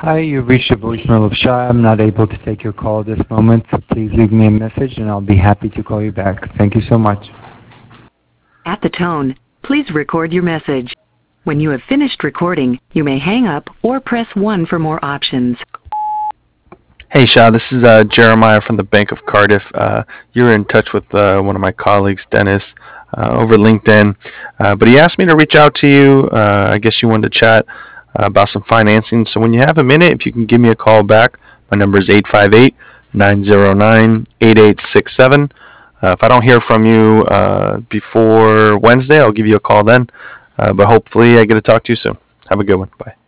Hi, you've reached the voicemail of Shah. I'm not able to take your call at this moment. Please leave me a message and I'll be happy to call you back. Thank you so much. At the tone, please record your message. When you have finished recording, you may hang up or press 1 for more options. Hey, Shah, this is Jeremiah from the Bank of Cardiff. You're in touch with one of my colleagues, Dennis, over LinkedIn. But he asked me to reach out to you. I guess you wanted to chat about some financing. So when you have a minute, if you can give me a call back, my number is 858-909-8867. If I don't hear from you before Wednesday, I'll give you a call then. But hopefully I get to talk to you soon. Have a good one. Bye.